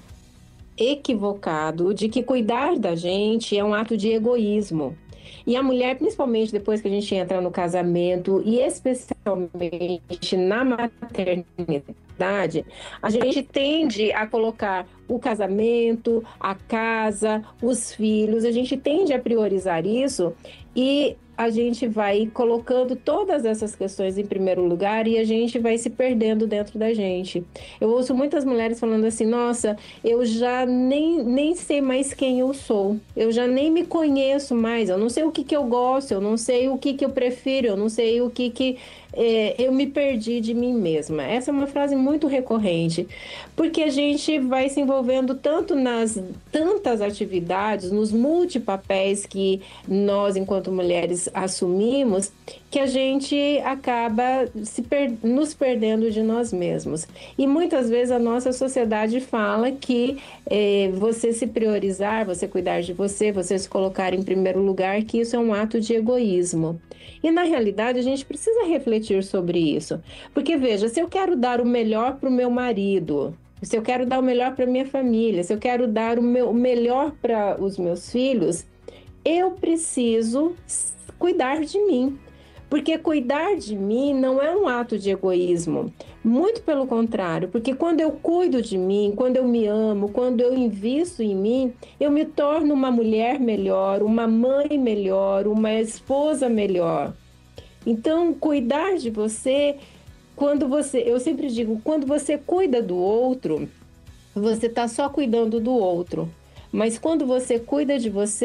equivocado de que cuidar da gente é um ato de egoísmo. E a mulher, principalmente depois que a gente entra no casamento e especialmente na maternidade, a gente tende a colocar o casamento, a casa, os filhos, a gente tende a priorizar isso e a gente vai colocando todas essas questões em primeiro lugar e a gente vai se perdendo dentro da gente. Eu ouço muitas mulheres falando assim, nossa, eu já nem sei mais quem eu sou, eu já nem me conheço mais, eu não sei o que eu gosto, eu não sei o que eu prefiro, eu não sei o que eu me perdi de mim mesma. Essa é uma frase muito recorrente, porque a gente vai se envolvendo tanto nas tantas atividades, nos multipapéis que nós, enquanto mulheres, assumimos, que a gente acaba nos perdendo de nós mesmos. E muitas vezes a nossa sociedade fala que você se priorizar, você cuidar de você se colocar em primeiro lugar, que isso é um ato de egoísmo. E na realidade a gente precisa refletir sobre isso. Porque veja, se eu quero dar o melhor para o meu marido, se eu quero dar o melhor para minha família, se eu quero dar o melhor para os meus filhos, eu preciso cuidar de mim. Porque cuidar de mim não é um ato de egoísmo. Muito pelo contrário, porque quando eu cuido de mim, quando eu me amo, quando eu invisto em mim, eu me torno uma mulher melhor, uma mãe melhor, uma esposa melhor. Então, cuidar de você, eu sempre digo, quando você cuida do outro, você está só cuidando do outro. Mas quando você cuida de você,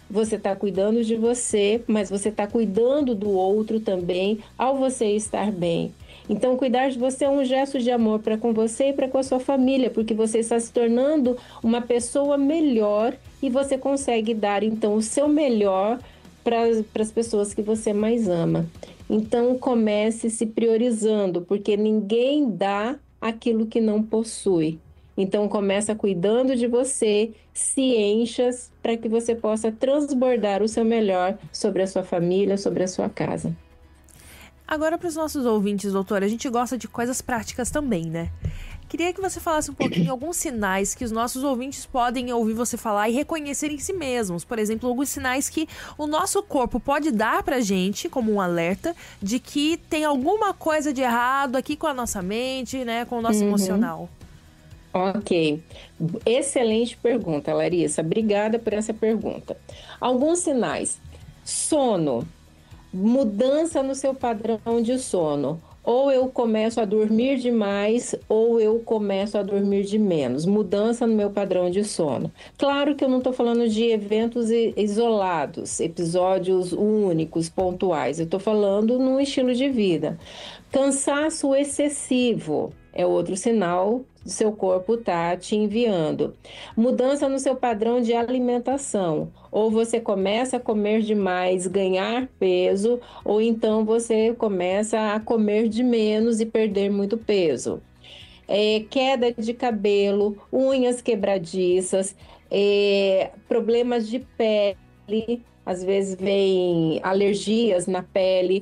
você está cuidando de você, mas você está cuidando do outro também ao você estar bem. Então, cuidar de você é um gesto de amor para com você e para com a sua família, porque você está se tornando uma pessoa melhor e você consegue dar, então, o seu melhor para as pessoas que você mais ama. Então, comece se priorizando, porque ninguém dá aquilo que não possui. Então, começa cuidando de você, se enchas para que você possa transbordar o seu melhor sobre a sua família, sobre a sua casa. Agora, para os nossos ouvintes, doutora, a gente gosta de coisas práticas também, né? Queria que você falasse um pouquinho alguns sinais que os nossos ouvintes podem ouvir você falar e reconhecer em si mesmos. Por exemplo, alguns sinais que o nosso corpo pode dar pra gente como um alerta de que tem alguma coisa de errado aqui com a nossa mente, né, com o nosso emocional. Ok. Excelente pergunta, Larissa. Obrigada por essa pergunta. Alguns sinais. Sono. Mudança no seu padrão de sono. Ou eu começo a dormir demais, ou eu começo a dormir de menos. Mudança no meu padrão de sono. Claro que eu não estou falando de eventos isolados, episódios únicos, pontuais. Eu estou falando num estilo de vida. Cansaço excessivo é outro sinal do seu corpo tá te enviando. Mudança no seu padrão de alimentação. Ou você começa a comer demais, ganhar peso, ou então você começa a comer de menos e perder muito peso. Queda de cabelo, unhas quebradiças, problemas de pele, às vezes vem alergias na pele,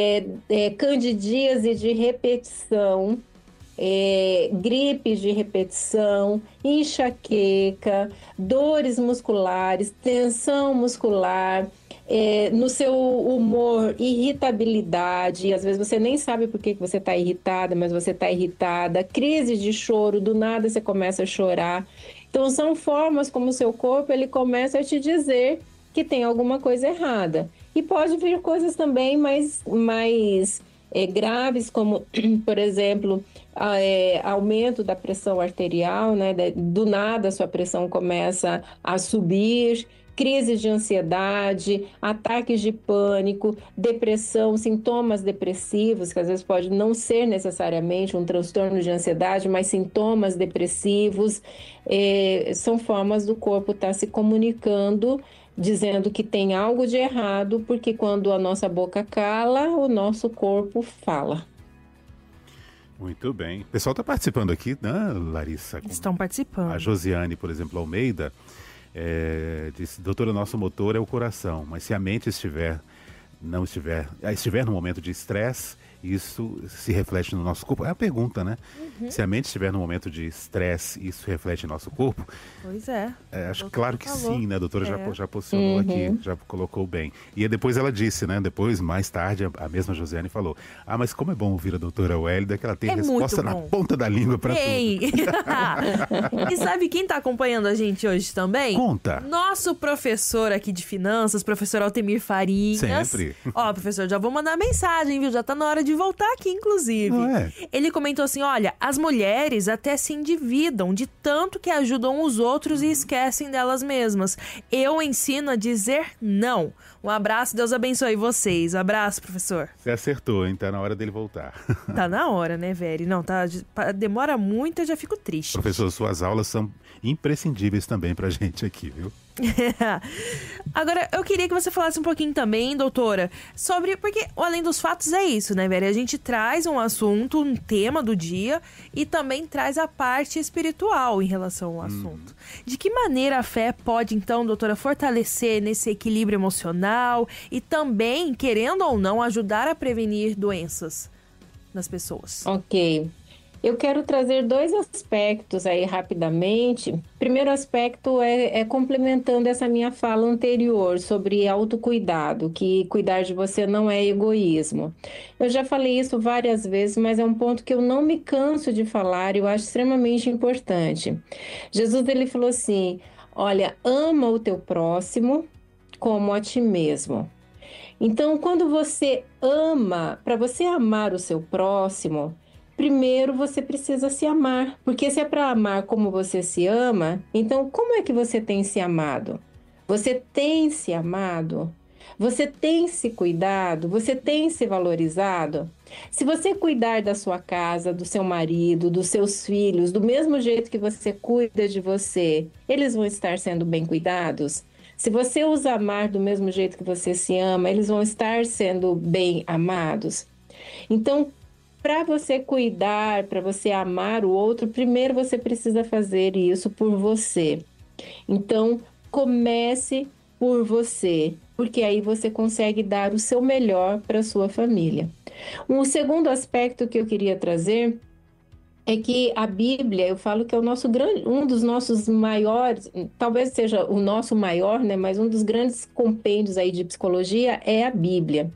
candidíase de repetição, gripes de repetição, enxaqueca, dores musculares, tensão muscular, no seu humor, irritabilidade, às vezes você nem sabe por que você está irritada, mas você está irritada, crise de choro, do nada você começa a chorar. Então são formas como o seu corpo ele começa a te dizer que tem alguma coisa errada. E pode vir coisas também mais graves, como, por exemplo, aumento da pressão arterial, né? Do nada a sua pressão começa a subir, crises de ansiedade, ataques de pânico, depressão, sintomas depressivos, que às vezes pode não ser necessariamente um transtorno de ansiedade, mas sintomas depressivos, são formas do corpo estar se comunicando, dizendo que tem algo de errado, porque quando a nossa boca cala, o nosso corpo fala. Muito bem. O pessoal está participando aqui, né, Larissa? Estão participando. A Josiane, por exemplo, Almeida, disse: doutora, nosso motor é o coração, mas se a mente estiver no momento de estresse, isso se reflete no nosso corpo. É a pergunta, né? Se a mente estiver no momento de estresse, isso reflete no nosso corpo? Pois é. Acho claro que sim, né? A doutora já posicionou aqui, já colocou bem. E depois ela disse, né? Depois, mais tarde, a mesma Josiane falou: mas como é bom ouvir a doutora Wélida, que ela tem resposta na ponta da língua para tudo. E sabe quem tá acompanhando a gente hoje também? Conta! Nosso professor aqui de finanças, professor Altemir Farinhas. Sempre. Ó, professor, já vou mandar mensagem, viu? Já tá na hora de voltar aqui, inclusive. Não é? Ele comentou assim: olha, as mulheres até se endividam de tanto que ajudam os outros e esquecem delas mesmas. Eu ensino a dizer não. Um abraço, Deus abençoe vocês. Abraço, professor. Você acertou, hein? Tá na hora dele voltar. Tá na hora, né, velho? Não, tá, demora muito, eu já fico triste. Professor, suas aulas são imprescindíveis também pra gente aqui, viu? Agora, eu queria que você falasse um pouquinho também, doutora, sobre... Porque o Além dos Fatos é isso, né, velho? A gente traz um assunto, um tema do dia e também traz a parte espiritual em relação ao assunto. De que maneira a fé pode, então, doutora, fortalecer nesse equilíbrio emocional e também, querendo ou não, ajudar a prevenir doenças nas pessoas? Ok. Eu quero trazer dois aspectos aí rapidamente. Primeiro aspecto é complementando essa minha fala anterior sobre autocuidado, que cuidar de você não é egoísmo. Eu já falei isso várias vezes, mas é um ponto que eu não me canso de falar e eu acho extremamente importante. Jesus, ele falou assim: olha, ama o teu próximo como a ti mesmo. Então, quando você ama, para você amar o seu próximo, primeiro você precisa se amar, porque se é para amar como você se ama, então como é que você tem se amado? Você tem se amado? Você tem se cuidado? Você tem se valorizado? Se você cuidar da sua casa, do seu marido, dos seus filhos, do mesmo jeito que você cuida de você, eles vão estar sendo bem cuidados? Se você os amar do mesmo jeito que você se ama, eles vão estar sendo bem amados? Então, para você cuidar, para você amar o outro, primeiro você precisa fazer isso por você. Então, comece por você, porque aí você consegue dar o seu melhor para sua família. Um segundo aspecto que eu queria trazer é que a Bíblia, eu falo que é o nosso grande, um dos nossos maiores, talvez seja o nosso maior, né, mas um dos grandes compêndios aí de psicologia é a Bíblia.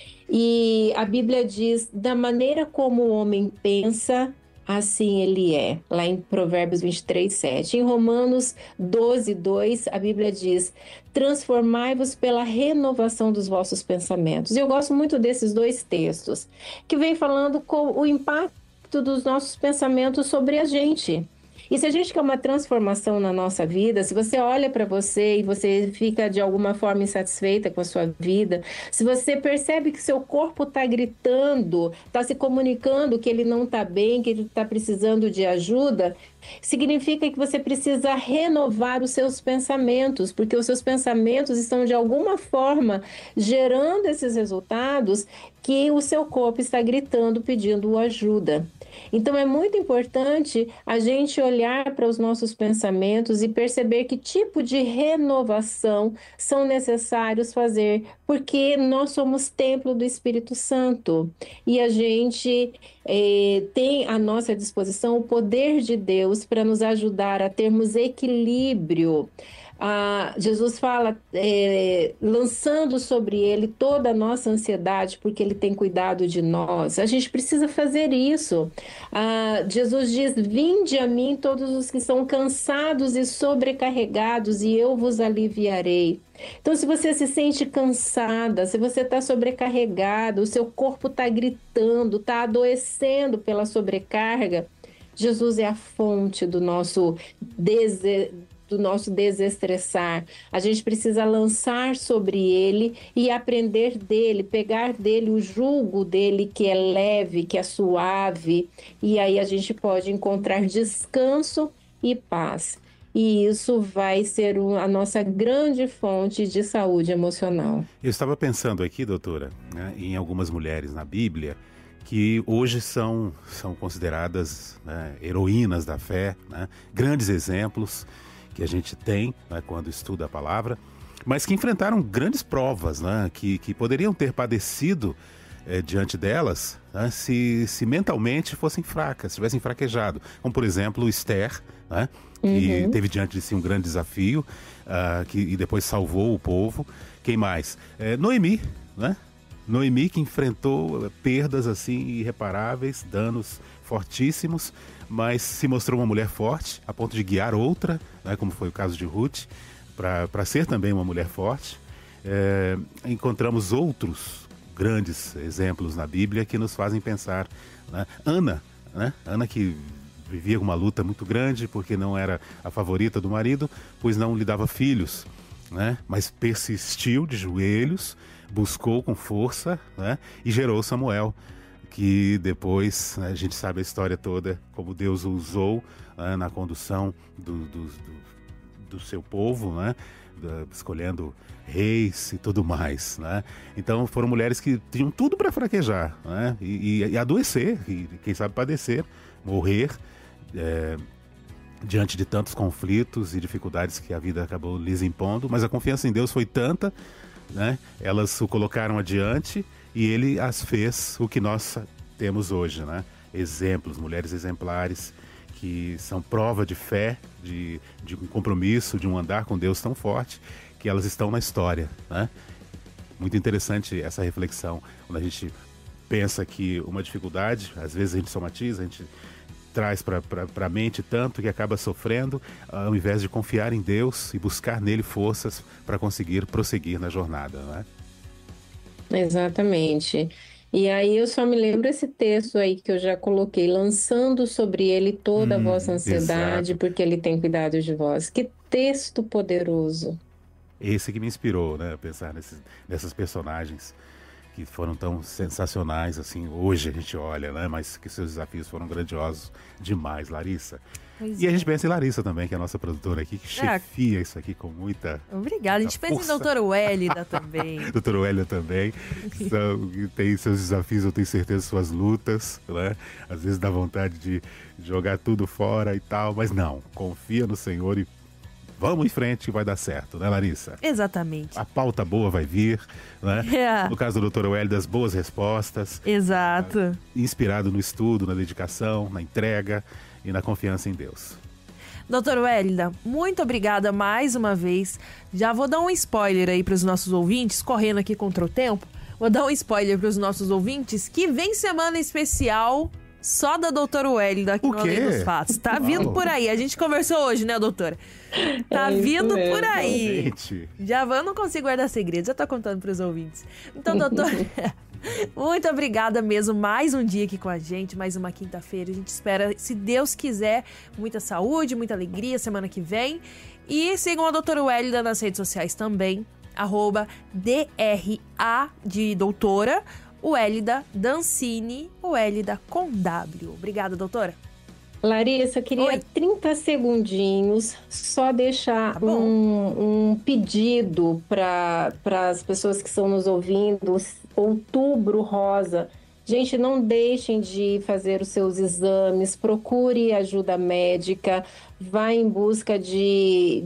E a Bíblia diz: da maneira como o homem pensa, assim ele é. Lá em Provérbios 23:7. Em Romanos 12:2, a Bíblia diz: transformai-vos pela renovação dos vossos pensamentos. E eu gosto muito desses dois textos, que vem falando com o impacto dos nossos pensamentos sobre a gente. E se a gente quer uma transformação na nossa vida, se você olha para você e você fica de alguma forma insatisfeita com a sua vida, se você percebe que seu corpo está gritando, está se comunicando que ele não está bem, que ele está precisando de ajuda, significa que você precisa renovar os seus pensamentos, porque os seus pensamentos estão de alguma forma gerando esses resultados que o seu corpo está gritando, pedindo ajuda. Então é muito importante a gente olhar para os nossos pensamentos e perceber que tipo de renovação são necessários fazer, porque nós somos templo do Espírito Santo e a gente tem à nossa disposição o poder de Deus para nos ajudar a termos equilíbrio. Jesus fala, lançando sobre ele toda a nossa ansiedade, porque ele tem cuidado de nós. A gente precisa fazer isso. Jesus diz: vinde a mim todos os que são cansados e sobrecarregados, e eu vos aliviarei. Então, se você se sente cansada, se você está sobrecarregada, o seu corpo está gritando, está adoecendo pela sobrecarga, Jesus é a fonte do nosso desestressar. A gente precisa lançar sobre ele e aprender dele, pegar dele o jugo dele, que é leve, que é suave, e aí a gente pode encontrar descanso e paz. E isso vai ser a nossa grande fonte de saúde emocional. Eu estava pensando aqui, doutora, né, em algumas mulheres na Bíblia que hoje são consideradas, né, heroínas da fé, né, grandes exemplos que a gente tem, né, quando estuda a palavra, mas que enfrentaram grandes provas, né, que poderiam ter padecido diante delas, né, se mentalmente fossem fracas, tivessem fraquejado. Como, por exemplo, Esther, né, que teve diante de si um grande desafio e depois salvou o povo. Quem mais? Noemi, né? Noemi, que enfrentou perdas assim irreparáveis, danos fortíssimos, mas se mostrou uma mulher forte, a ponto de guiar outra, né, como foi o caso de Ruth, para ser também uma mulher forte. Encontramos outros grandes exemplos na Bíblia que nos fazem pensar, né? Ana, né? Ana, que vivia uma luta muito grande porque não era a favorita do marido, pois não lhe dava filhos, né? Mas persistiu de joelhos, buscou com força, né? E gerou Samuel, que depois, né, a gente sabe a história toda, como Deus o usou, né, na condução do seu povo, né? Escolhendo reis e tudo mais, né? Então foram mulheres que tinham tudo para fraquejar, né? E adoecer, e quem sabe padecer, morrer, diante de tantos conflitos e dificuldades que a vida acabou lhes impondo, mas a confiança em Deus foi tanta, né? Elas o colocaram adiante e ele as fez o que nós temos hoje, né? Exemplos, mulheres exemplares que são prova de fé, de um compromisso, de um andar com Deus tão forte, que elas estão na história, né? Muito interessante essa reflexão, quando a gente pensa que uma dificuldade, às vezes a gente somatiza, a gente traz para a mente tanto que acaba sofrendo, ao invés de confiar em Deus e buscar nele forças para conseguir prosseguir na jornada, não é? Exatamente. E aí eu só me lembro esse texto aí que eu já coloquei: lançando sobre ele toda a vossa ansiedade, Exato. porque ele tem cuidado de vós. Que texto poderoso. esse que me inspirou, né, a pensar nessas personagens que foram tão sensacionais, assim, hoje a gente olha, né, mas que seus desafios foram grandiosos demais, Larissa. E a gente pensa em Larissa também, que é a nossa produtora aqui, que chefia isso aqui com muita Obrigada. A gente pensa em força. doutora Wélida também. Doutora Wélida também, que tem seus desafios, eu tenho certeza, suas lutas, né? Às vezes dá vontade de jogar tudo fora e tal, mas não, confia no Senhor e vamos em frente que vai dar certo, né, Larissa? Exatamente. A pauta boa vai vir, né? No caso da doutora Wélida, as boas respostas. Exato. Inspirado no estudo, na dedicação, na entrega e na confiança em Deus. Doutora Wélida, muito obrigada mais uma vez. Já vou dar um spoiler aí para os nossos ouvintes, correndo aqui contra o tempo. Vou dar um spoiler para os nossos ouvintes que vem semana especial só da doutora Wélida aqui no Além dos Fatos. Tá vindo por aí. A gente conversou hoje, né, doutora? Tá vindo por aí. Gente. Já eu não consigo guardar segredos, já tô contando para os ouvintes. Então, doutora, muito obrigada mesmo. Mais um dia aqui com a gente, mais uma quinta-feira. A gente espera, se Deus quiser, muita saúde, muita alegria semana que vem. E sigam a doutora Wélida nas redes sociais também, @DRA de doutora, Wélida Dancini, Wélida com W. Obrigada, doutora. Larissa, eu queria 30 segundinhos, só deixar um pedido para as pessoas que estão nos ouvindo. Outubro Rosa. Gente, não deixem de fazer os seus exames, procure ajuda médica, vá em busca de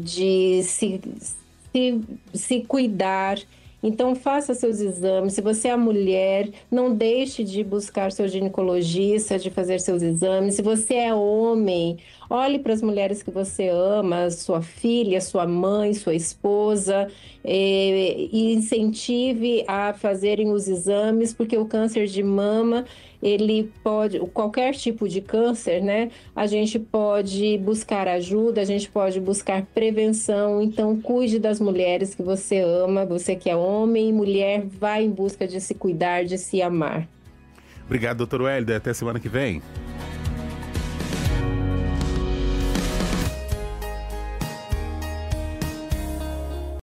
se cuidar. Então, faça seus exames. Se você é mulher, não deixe de buscar seu ginecologista, de fazer seus exames. Se você é homem, olhe para as mulheres que você ama, sua filha, sua mãe, sua esposa, e incentive a fazerem os exames, porque o câncer de mama, ele pode, qualquer tipo de câncer, né? A gente pode buscar ajuda, a gente pode buscar prevenção. Então, cuide das mulheres que você ama, você que é homem e mulher, vá em busca de se cuidar, de se amar. Obrigado, doutor Wélida. Até semana que vem.